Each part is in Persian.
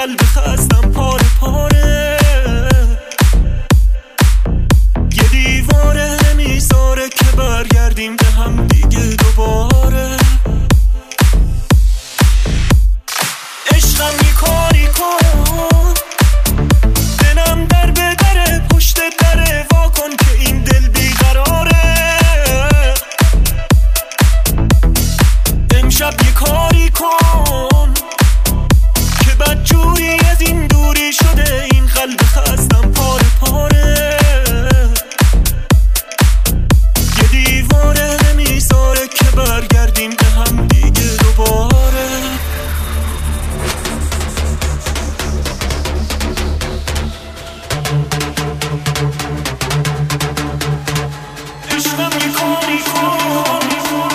قلب خستم پاره پاره، یه دیواره نمیذاره که برگردیم به هم دیگه دوباره. عشقم یه کاری کن، دلم در به دره پشت دره، وا کن که این دل بیقراره. امشب یه کاری کن که بدجوری از این دوری شده، این قلب خستم پاره پاره، یه دیواره نمیذاره که برگردیم به هم دیگه دوباره. عشقم یه کاری کن،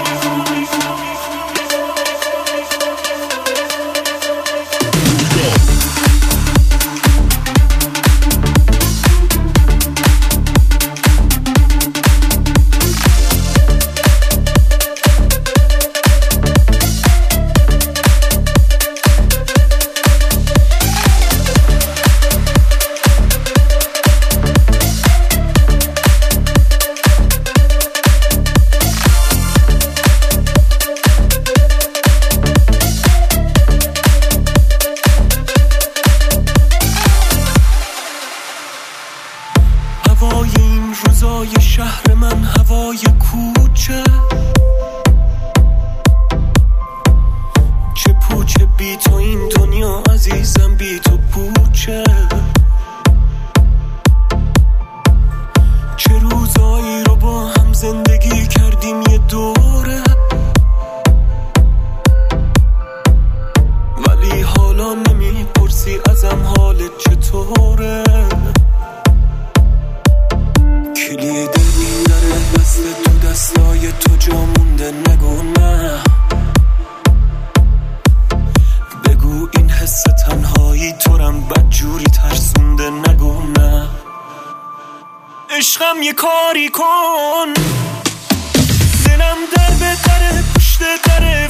هوای این روزای شهر من، هوای کوچه، چه پوچه بی تو این دنیا عزیزم، بی تو پوچه. چه روزایی رو با هم زندگی کردیم یه دوره، ولی حالا نمیپرسی ازم حالت چطوره. کلید این دره بسته تو دستای تو، جا مونده نگو نه، بگو این حس تنهایی تو رم بدجوری ترسونده، نگو نه. عشقم یه کاری کن، دلم در به دره پشت دره،